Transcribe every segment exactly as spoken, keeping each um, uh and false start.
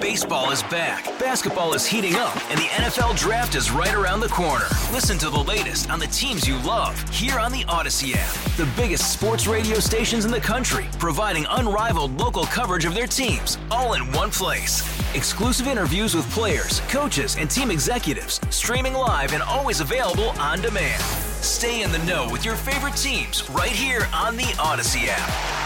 Baseball is back, basketball is heating up, and the N F L Draft is right around the corner. Listen to the latest on the teams you love here on the Odyssey app. The biggest sports radio stations in the country, providing unrivaled local coverage of their teams, all in one place. Exclusive interviews with players, coaches, and team executives, streaming live and always available on demand. Stay in the know with your favorite teams right here on the Odyssey app.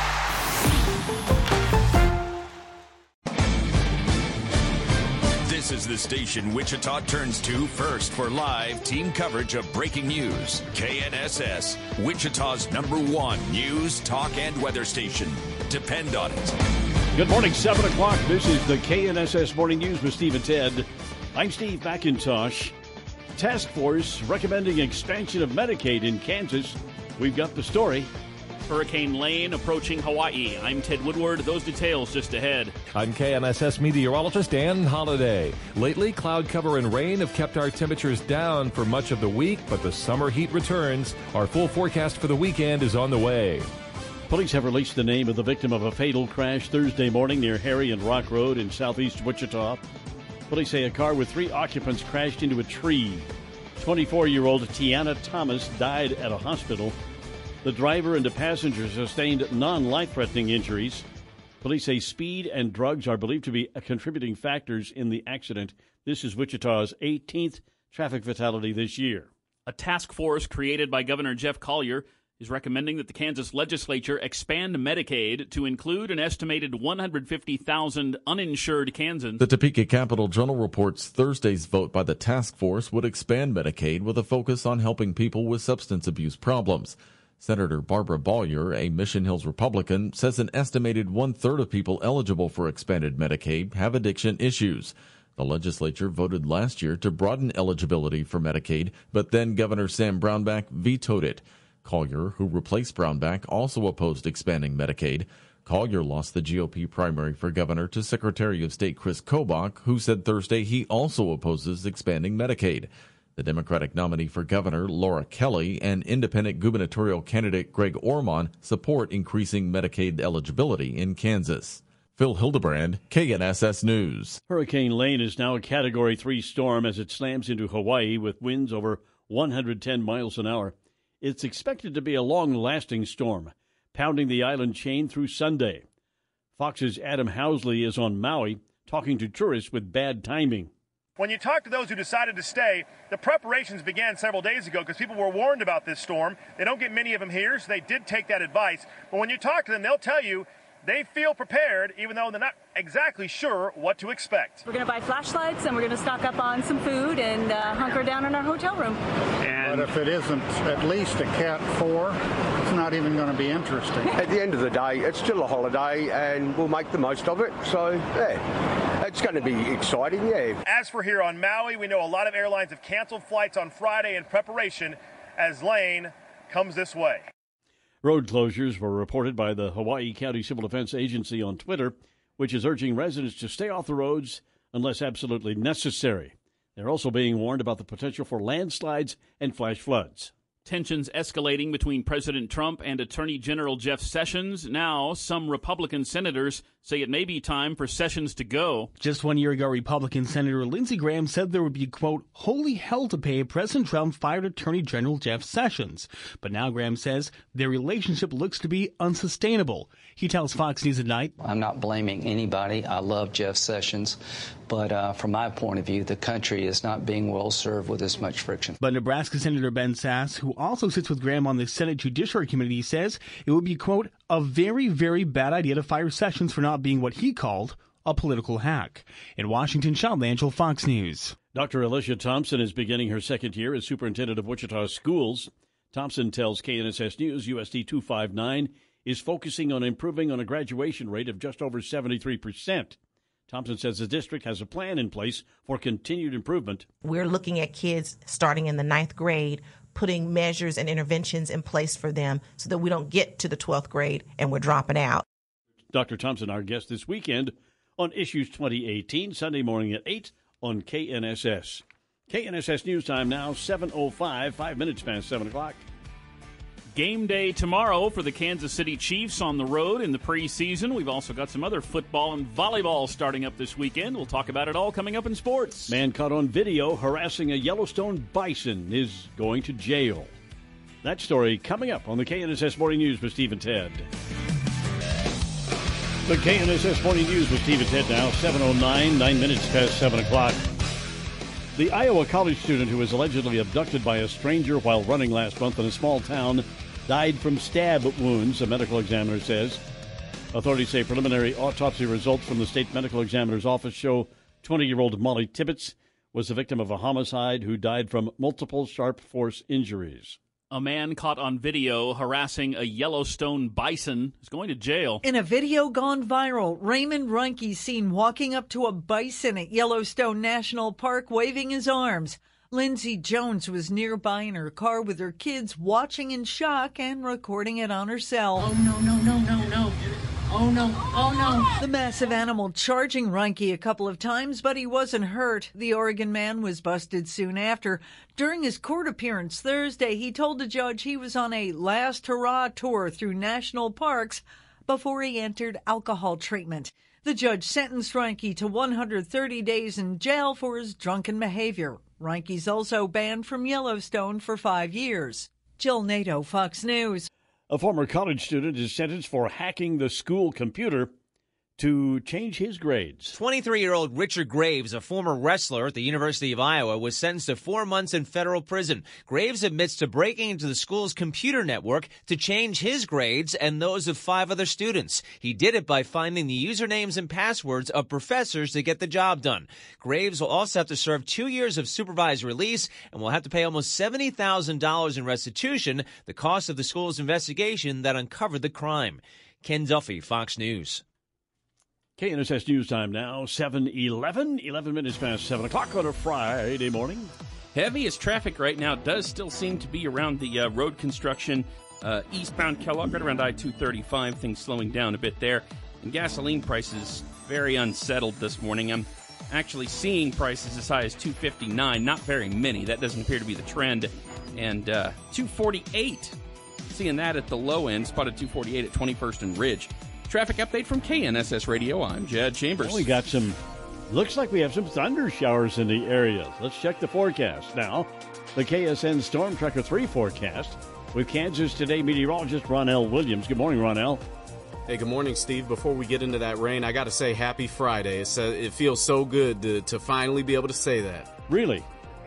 This is the station Wichita turns to first for live team coverage of breaking news. K N S S, Wichita's number one news, talk, and weather station. Depend on it. Good morning, seven o'clock. This is the K N S S Morning News with Steve and Ted. I'm Steve McIntosh. Task force recommending expansion of Medicaid in Kansas. We've got the story. Hurricane Lane approaching Hawaii. I'm Ted Woodward. Those details just ahead. I'm K N S S meteorologist Dan Holliday. Lately, cloud cover and rain have kept our temperatures down for much of the week, but the summer heat returns. Our full forecast for the weekend is on the way. Police have released the name of the victim of a fatal crash Thursday morning near Harry and Rock Road in southeast Wichita. Police say a car with three occupants crashed into a tree. twenty-four-year-old Tiana Thomas died at a hospital. The driver and the passenger sustained non-life-threatening injuries. Police say speed and drugs are believed to be contributing factors in the accident. This is Wichita's eighteenth traffic fatality this year. A task force created by Governor Jeff Collier is recommending that the Kansas legislature expand Medicaid to include an estimated one hundred fifty thousand uninsured Kansans. The Topeka Capital-Journal reports Thursday's vote by the task force would expand Medicaid with a focus on helping people with substance abuse problems. Senator Barbara Bollier, a Mission Hills Republican, says an estimated one-third of people eligible for expanded Medicaid have addiction issues. The legislature voted last year to broaden eligibility for Medicaid, but then Governor Sam Brownback vetoed it. Collier, who replaced Brownback, also opposed expanding Medicaid. Collier lost the G O P primary for governor to Secretary of State Chris Kobach, who said Thursday he also opposes expanding Medicaid. The Democratic nominee for governor, Laura Kelly, and independent gubernatorial candidate Greg Orman support increasing Medicaid eligibility in Kansas. Phil Hildebrand, K N S S News. Hurricane Lane is now a Category three storm as it slams into Hawaii with winds over one hundred ten miles an hour. It's expected to be a long-lasting storm, pounding the island chain through Sunday. Fox's Adam Housley is on Maui, talking to tourists with bad timing. When you talk to those who decided to stay, the preparations began several days ago because people were warned about this storm. They don't get many of them here, so they did take that advice. But when you talk to them, they'll tell you they feel prepared, even though they're not exactly sure what to expect. We're going to buy flashlights, and we're going to stock up on some food and uh, hunker down in our hotel room. And but if it isn't at least a Cat four, it's not even going to be interesting. At the end of the day, it's still a holiday, and we'll make the most of it. So, yeah, it's going to be exciting, yeah. As for here on Maui, we know a lot of airlines have canceled flights on Friday in preparation as Lane comes this way. Road closures were reported by the Hawaii County Civil Defense Agency on Twitter, which is urging residents to stay off the roads unless absolutely necessary. They're also being warned about the potential for landslides and flash floods. Tensions escalating between President Trump and Attorney General Jeff Sessions. Now, some Republican senators say it may be time for Sessions to go. Just one year ago, Republican Senator Lindsey Graham said there would be, quote, holy hell to pay if President Trump fired Attorney General Jeff Sessions. But now Graham says their relationship looks to be unsustainable. He tells Fox News at Night, I'm not blaming anybody. I love Jeff Sessions. But uh, from my point of view, the country is not being well served with this much friction. But Nebraska Senator Ben Sasse, who also sits with Graham on the Senate Judiciary Committee, says it would be, quote, a very, very bad idea to fire Sessions for not being what he called a political hack. In Washington, Sean Langell, Fox News. Doctor Alicia Thompson is beginning her second year as superintendent of Wichita schools. Thompson tells K N S S News U S D two fifty-nine is focusing on improving on a graduation rate of just over seventy-three percent. Thompson says the district has a plan in place for continued improvement. We're looking at kids starting in the ninth grade, putting measures and interventions in place for them so that we don't get to the twelfth grade and we're dropping out. Doctor Thompson, our guest this weekend on Issues twenty eighteen, Sunday morning at eight on K N S S. K N S S News Time now, seven oh five, five minutes past seven o'clock. game day tomorrow for the Kansas City Chiefs on the road in the preseason. We've also got some other football and volleyball starting up this weekend. We'll talk about it all coming up in sports. Man caught on video harassing a Yellowstone bison is going to jail. That story coming up on the K N S S Morning News with Steve and Ted. The K N S S Morning News with Steve and Ted now, seven oh nine, nine minutes past seven o'clock. The Iowa college student who was allegedly abducted by a stranger while running last month in a small town died from stab wounds, a medical examiner says. Authorities say preliminary autopsy results from the state medical examiner's office show twenty-year-old Molly Tibbetts was the victim of a homicide who died from multiple sharp force injuries. A man caught on video harassing a Yellowstone bison is going to jail. In a video gone viral, Raymond Reinke seen walking up to a bison at Yellowstone National Park waving his arms. Lindsay Jones was nearby in her car with her kids watching in shock and recording it on her cell. Oh, no, no, no, no, no. Oh, no. Oh, no. The massive animal charging Reinke a couple of times, but he wasn't hurt. The Oregon man was busted soon after. During his court appearance Thursday, he told the judge he was on a last hurrah tour through national parks before he entered alcohol treatment. The judge sentenced Reinke to one hundred thirty days in jail for his drunken behavior. Reinke's also banned from Yellowstone for five years. Jill Nato, Fox News. A former college student is sentenced for hacking the school computer to change his grades. twenty-three-year-old Richard Graves, a former wrestler at the University of Iowa, was sentenced to four months in federal prison. Graves admits to breaking into the school's computer network to change his grades and those of five other students. He did it by finding the usernames and passwords of professors to get the job done. Graves will also have to serve two years of supervised release and will have to pay almost seventy thousand dollars in restitution, the cost of the school's investigation that uncovered the crime. Ken Duffy, Fox News. K N S S News Time now, seven eleven, eleven minutes past seven o'clock on a Friday morning. Heaviest traffic right now does still seem to be around the uh, road construction uh, eastbound Kellogg, right around I two thirty-five. Things slowing down a bit there. And gasoline prices very unsettled this morning. I'm actually seeing prices as high as two fifty-nine. Not very many. That doesn't appear to be the trend. And uh, two forty-eight. Seeing that at the low end. Spotted two forty-eight at twenty-first and Ridge. Traffic update from K N S S Radio. I'm Jed Chambers. Well, we got some, looks like we have some thunder showers in the area. Let's check the forecast now. The K S N Storm Tracker three forecast with Kansas Today meteorologist Ronell Williams. Good morning, Ronell. Hey, good morning, Steve. Before we get into that rain, I got to say happy Friday. It's, uh, it feels so good to, to finally be able to say that. Really?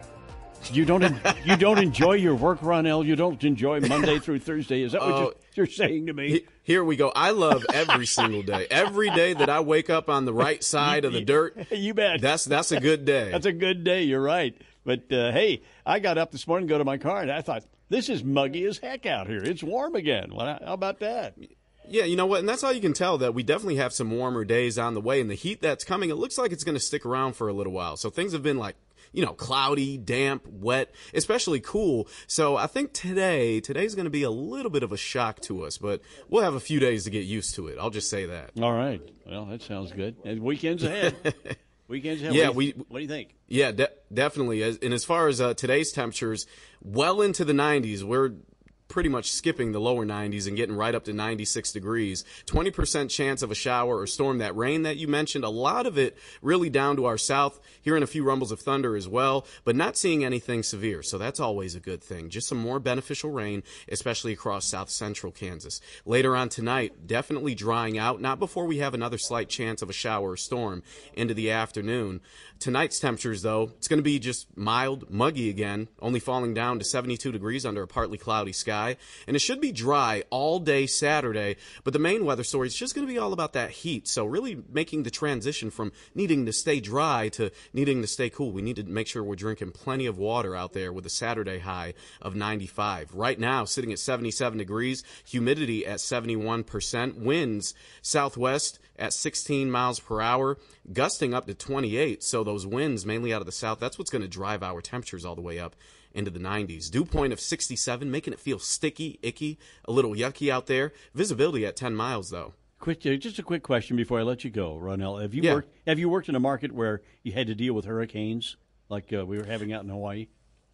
You don't you don't enjoy your work, Ronell? You don't enjoy Monday through Thursday? Is that what uh, you're, you're saying to me? Here we go. I love every single day. Every day that I wake up on the right side of the dirt. You bet. That's that's a good day. That's a good day. You're right. But, uh, hey, I got up this morning, go to my car, and I thought, this is muggy as heck out here. It's warm again. Well, how about that? Yeah, you know what? And that's how you can tell that we definitely have some warmer days on the way. And the heat that's coming, it looks like it's going to stick around for a little while. So things have been like, you know, cloudy, damp, wet, especially cool. So I think today, today's going to be a little bit of a shock to us, but we'll have a few days to get used to it. I'll just say that. All right. Well, that sounds good. And weekends ahead. Weekends ahead. Yeah, what do you, we. What do you think? Yeah, de- definitely. As, and as far as uh, today's temperatures, well into the nineties, we're pretty much skipping the lower nineties and getting right up to ninety-six degrees. twenty percent chance of a shower or storm. That rain that you mentioned, a lot of it really down to our south, hearing a few rumbles of thunder as well, but not seeing anything severe. So that's always a good thing. Just some more beneficial rain, especially across south central Kansas. Later on tonight, definitely drying out, not before we have another slight chance of a shower or storm into the afternoon. Tonight's temperatures, though, it's going to be just mild, muggy again, only falling down to seventy-two degrees under a partly cloudy sky. And it should be dry all day Saturday, but the main weather story is just going to be all about that heat. So really making the transition from needing to stay dry to needing to stay cool. We need to make sure we're drinking plenty of water out there with a Saturday high of ninety-five. Right now, sitting at seventy-seven degrees, humidity at seventy-one percent, winds southwest at sixteen miles per hour, gusting up to twenty-eight. So those winds, mainly out of the south, that's what's going to drive our temperatures all the way up into the nineties. Dew point of sixty-seven, making it feel sticky, icky, a little yucky out there. Visibility at ten miles, though. Quick, uh, just a quick question before I let you go, Ronell. Have you Yeah. worked? Have you worked in a market where you had to deal with hurricanes like uh, we were having out in Hawaii?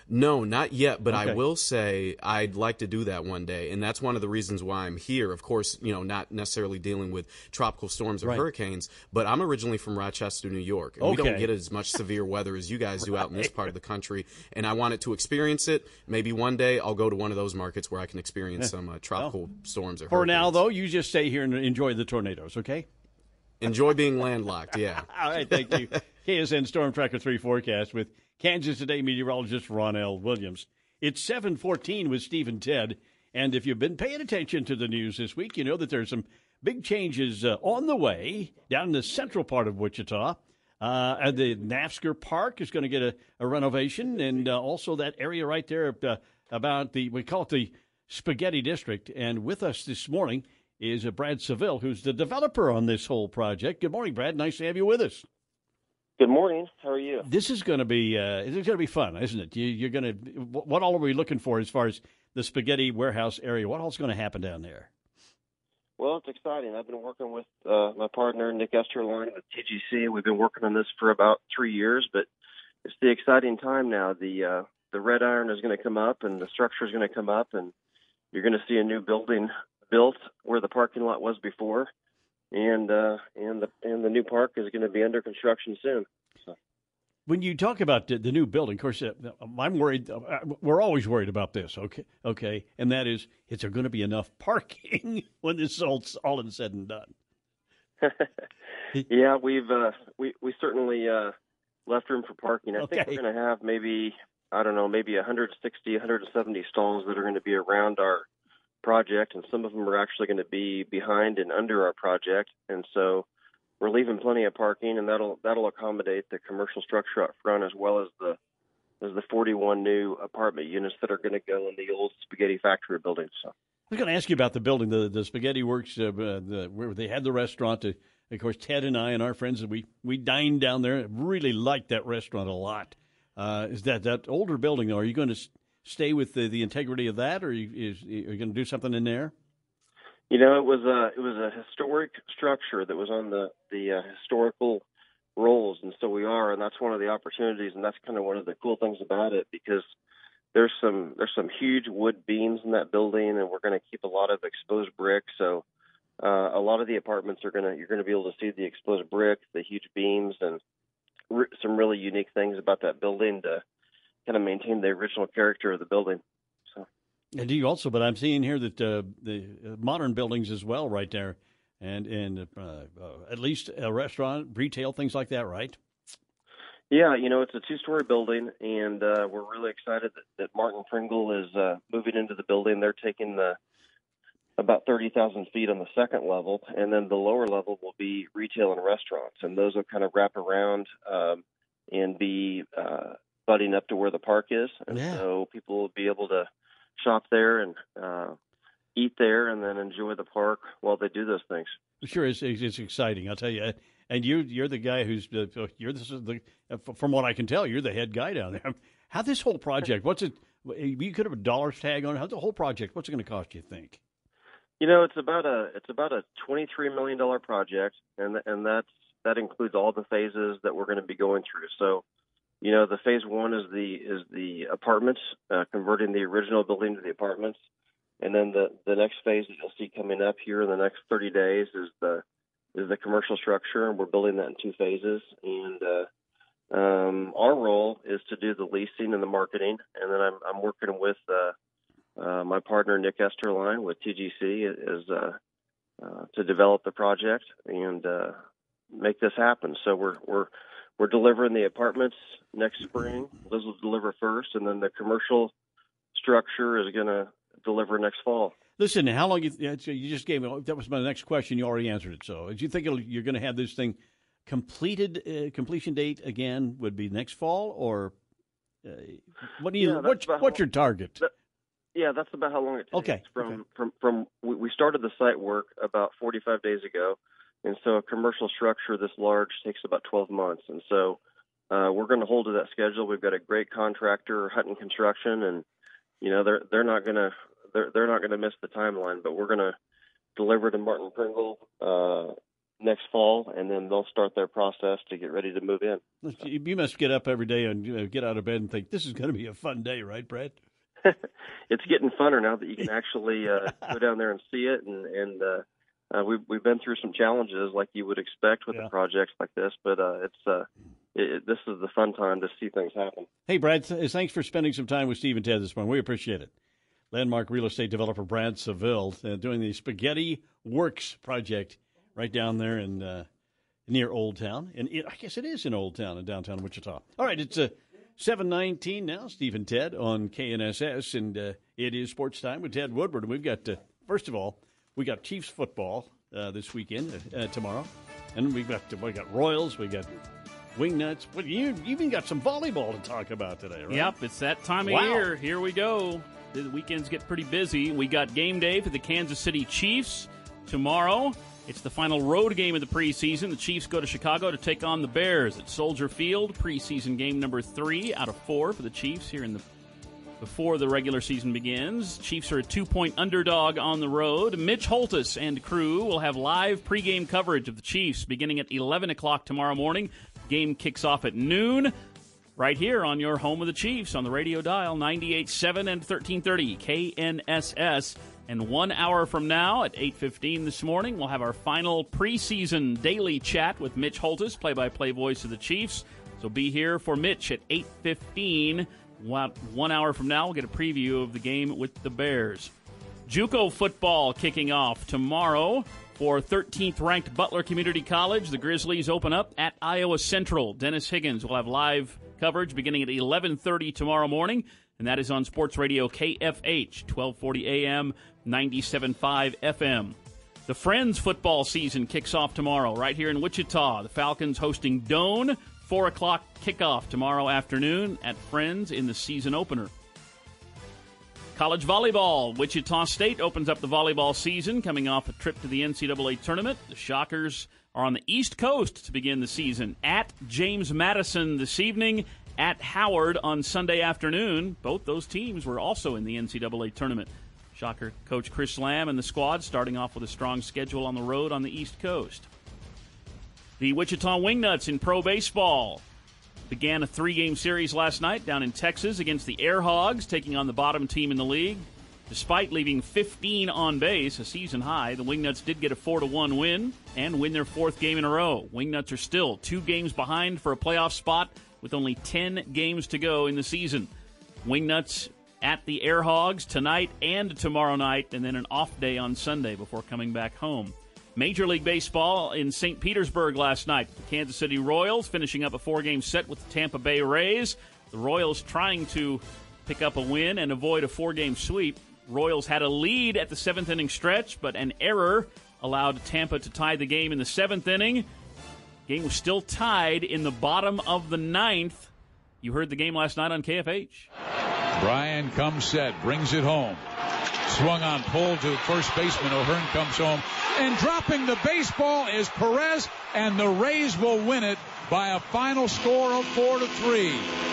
No, not yet, but Okay. I will say I'd like to do that one day, and that's one of the reasons why I'm here. Of course, you know, not necessarily dealing with tropical storms or Right. hurricanes, but I'm originally from Rochester, New York, and we don't Okay. get as much severe weather as you guys do out in this part of the country, and I wanted to experience it. Maybe one day I'll go to one of those markets where I can experience some uh, tropical storms or For hurricanes. now, though, you just stay here and enjoy the tornadoes, okay? Enjoy being landlocked, yeah. All right, thank you. K S N Storm Tracker three forecast with Kansas Today meteorologist Ron L. Williams. It's seven fourteen with Steve and Ted, and if you've been paying attention to the news this week, you know that there's some big changes uh, on the way down in the central part of Wichita. Uh, and the Nafsker Park is going to get a, a renovation, and uh, also that area right there uh, about the, we call it the Spaghetti District. And with us this morning is uh, Brad Seville, who's the developer on this whole project. Good morning, Brad. Nice to have you with us. Good morning. How are you? This is going to be uh, it's going to be fun, isn't it? You, you're going to what all are we looking for as far as the spaghetti warehouse area? What all's going to happen down there? Well, it's exciting. I've been working with uh, my partner Nick Esterline with T G C. We've been working on this for about three years, but it's the exciting time now. The uh, the red iron is going to come up, and the structure is going to come up, and you're going to see a new building built where the parking lot was before, and uh, and the and the new park is going to be under construction soon. So. When you talk about the, the new building, of course, uh, I'm worried. Uh, we're always worried about this, okay? Okay, and that is, is there going to be enough parking when this is all, all said and done? Yeah, we've uh, we we certainly uh, left room for parking. I Okay. think we're going to have maybe I don't know maybe one hundred sixty, one hundred seventy stalls that are going to be around our project, and some of them are actually going to be behind and under our project, and so. We're leaving plenty of parking, and that'll that'll accommodate the commercial structure up front as well as the as the forty-one new apartment units that are going to go in the old spaghetti factory building. So I was going to ask you about the building, the the Spaghetti Works, uh, the, where they had the restaurant. Uh, of course, Ted and I and our friends, we we dined down there. Really liked that restaurant a lot. Uh, is that that older building? Though, are you going to stay with the, the integrity of that, or are you, is, are you going to do something in there? You know, it was a it was a historic structure that was on the the uh, historical rolls, and so we are, and that's one of the opportunities, and that's kind of one of the cool things about it because there's some there's some huge wood beams in that building, and we're going to keep a lot of exposed brick. So uh, a lot of the apartments are going to you're going to be able to see the exposed brick, the huge beams, and re- some really unique things about that building to kind of maintain the original character of the building. And do you also, but I'm seeing here that uh, the modern buildings as well right there, and, and uh, uh, at least a restaurant, retail, things like that, right? Yeah, you know, it's a two-story building, and uh, we're really excited that, that Martin Pringle is uh, moving into the building. They're taking the about thirty thousand feet on the second level, and then the lower level will be retail and restaurants, and those will kind of wrap around um, and be uh, butting up to where the park is, and Yeah. so people will be able to shop there and uh, eat there, and then enjoy the park while they do those things. Sure, it's, it's exciting. I'll tell you. And you, you're the guy who's uh, you're this is the from what I can tell, you're the head guy down there. How this whole project? What's it? You could have a dollar tag on it. How's the whole project? What's it going to cost? You think? You know, it's about a it's about a twenty-three million dollars project, and and that's that includes all the phases that we're going to be going through. So. You know, the phase one is the is the apartments, uh, converting the original building to the apartments, and then the, the next phase that you'll see coming up here in the next thirty days is the is the commercial structure, and we're building that in two phases. And uh, um, our role is to do the leasing and the marketing, and then I'm I'm working with uh, uh, my partner Nick Esterline with T G C is uh, uh, to develop the project and uh, make this happen. So we're we're We're delivering the apartments next spring. Those will deliver first, and then the commercial structure is going to deliver next fall. Listen, how long you, you just gave me? That was my next question. You already answered it. So, do you think it'll, you're going to have this thing completed? Uh, completion date again would be next fall, or uh, what do you? Yeah, what's what's your target? That, yeah, that's about how long it takes. Okay. From okay. from from we started the site work about forty-five days ago. And so a commercial structure this large takes about twelve months. And so uh, we're going to hold to that schedule. We've got a great contractor, Hutton Construction, and you know they're they're not going to they're they're not going to miss the timeline. But we're going to deliver to Martin Pringle uh, next fall, and then they'll start their process to get ready to move in. You must get up every day and you know, get out of bed and think, this is going to be a fun day, right, Brett? It's getting funner now that you can actually uh, go down there and see it, and, and uh, uh, we've, we've been through some challenges like you would expect with yeah. a project like this, but uh, it's uh, it, this is the fun time to see things happen. Hey, Brad, th- thanks for spending some time with Steve and Ted this morning. We appreciate it. Landmark real estate developer Brad Seville uh, doing the Spaghetti Works project right down there in uh, near Old Town. And it, I guess it is in Old Town in downtown Wichita. All right, it's uh, seven nineteen now, Steve and Ted on K N S S, and uh, it is sports time with Ted Woodward. And we've got, uh, first of all, we got Chiefs football uh, this weekend, uh, tomorrow. And we've got, we got Royals, we got Wingnuts. Well, you even got some volleyball to talk about today, right? Yep, it's that time of Wow. year. Here we go. The weekends get pretty busy. We got game day for the Kansas City Chiefs tomorrow. It's the final road game of the preseason. The Chiefs go to Chicago to take on the Bears at Soldier Field. Preseason game number three out of four for the Chiefs here in the before the regular season begins. Chiefs are a two-point underdog on the road. Mitch Holthus and crew will have live pregame coverage of the Chiefs beginning at eleven o'clock tomorrow morning. Game kicks off at noon. Right here on your home of the Chiefs on the radio dial, ninety-eight point seven and thirteen thirty K N S S. And one hour from now at eight fifteen this morning, we'll have our final preseason daily chat with Mitch Holthus, play-by-play voice of the Chiefs. So be here for Mitch at eight fifteen. One hour from now, we'll get a preview of the game with the Bears. JUCO football kicking off tomorrow. For thirteenth ranked Butler Community College, the Grizzlies open up at Iowa Central. Dennis Higgins will have live coverage beginning at eleven thirty tomorrow morning, and that is on Sports Radio K F H, twelve forty A M, ninety-seven point five F M. The Friends football season kicks off tomorrow right here in Wichita. The Falcons hosting Doane, four o'clock kickoff tomorrow afternoon at Friends in the season opener. College volleyball. Wichita State opens up the volleyball season, coming off a trip to the N C double A tournament. The Shockers are on the East Coast to begin the season at James Madison this evening, at Howard on Sunday afternoon. Both those teams were also in the N C double A tournament. Shocker coach Chris Lamb and the squad starting off with a strong schedule on the road on the East Coast. The Wichita Wingnuts in pro baseball began a three-game series last night down in Texas against the Air Hogs, taking on the bottom team in the league. Despite leaving fifteen on base, a season high, the Wingnuts did get a four to one win and win their fourth game in a row. Wingnuts are still two games behind for a playoff spot with only ten games to go in the season. Wingnuts at the Air Hogs tonight and tomorrow night, and then an off day on Sunday before coming back home. Major League Baseball in Saint Petersburg last night. The Kansas City Royals finishing up a four-game set with the Tampa Bay Rays. The Royals trying to pick up a win and avoid a four-game sweep. Royals had a lead at the seventh inning stretch, but an error allowed Tampa to tie the game in the seventh inning. Game was still tied in the bottom of the ninth. You heard the game last night on K F H. Brian comes set, brings it home. Swung on, pulled to first baseman. O'Hearn comes home. And dropping the baseball is Perez, and the Rays will win it by a final score of four to three.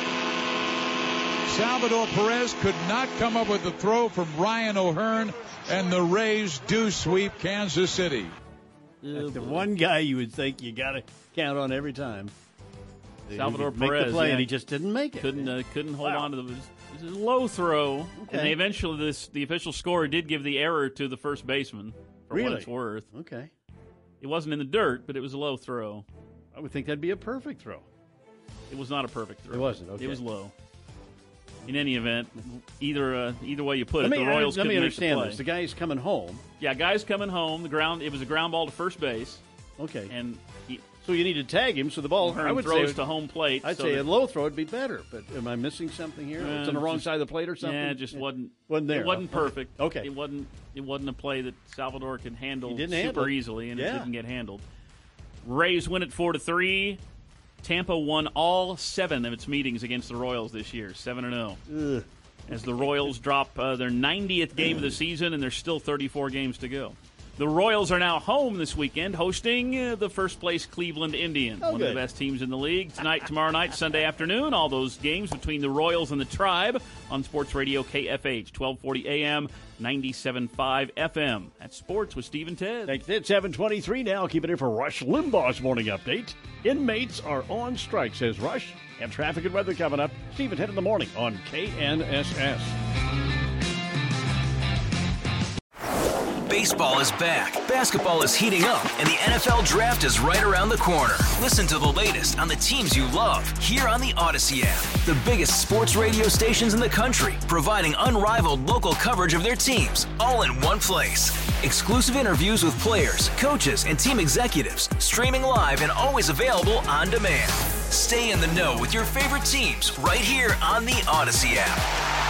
Salvador Perez could not come up with the throw from Ryan O'Hearn, and the Rays do sweep Kansas City. That's the one guy you would think you got to count on every time. Salvador make Perez, the play, yeah. and he just didn't make it. Couldn't uh, couldn't hold Wow. on to the it was a low throw. Okay. And they eventually, this the official score did give the error to the first baseman for Really? what it's worth. Okay. It wasn't in the dirt, but it was a low throw. I would think that'd be a perfect throw. It was not a perfect throw. It wasn't, okay. It was low. In any event, either uh, either way you put Let it, me, the Royals let couldn't me make understand the play. this. The guy's coming home. Yeah, guy's coming home. The ground. It was a ground ball to first base. Okay. And he, So you need to tag him so the ball O'Hearn I would throws say, to home plate. I'd so say that- a low throw would be better, but am I missing something here? Uh, it's on the wrong just- side of the plate or something? Yeah, it just wasn't wasn't there. It wasn't huh? perfect. Okay. It wasn't it wasn't a play that Salvador could handle He didn't super handle it. easily, and Yeah. it didn't get handled. Rays win it four to three. Tampa won all seven of its meetings against the Royals this year, seven and zero. As the Royals drop uh, their ninetieth game of the season, and there's still thirty-four games to go. The Royals are now home this weekend, hosting uh, the first-place Cleveland Indians, Oh, one good. of the best teams in the league. Tonight, tomorrow night, Sunday afternoon, all those games between the Royals and the Tribe on Sports Radio K F H, twelve forty A M, ninety-seven point five F M. That's Sports with Steve and Ted. Thanks. It's seven twenty-three now. Keep it in for Rush Limbaugh's morning update. Inmates are on strike, says Rush. And traffic and weather coming up. Steve and Ted in the morning on K N S S. Baseball is back, basketball is heating up, and the N F L Draft is right around the corner. Listen to the latest on the teams you love here on the Odyssey app. The biggest sports radio stations in the country, providing unrivaled local coverage of their teams, all in one place. Exclusive interviews with players, coaches, and team executives, streaming live and always available on demand. Stay in the know with your favorite teams right here on the Odyssey app.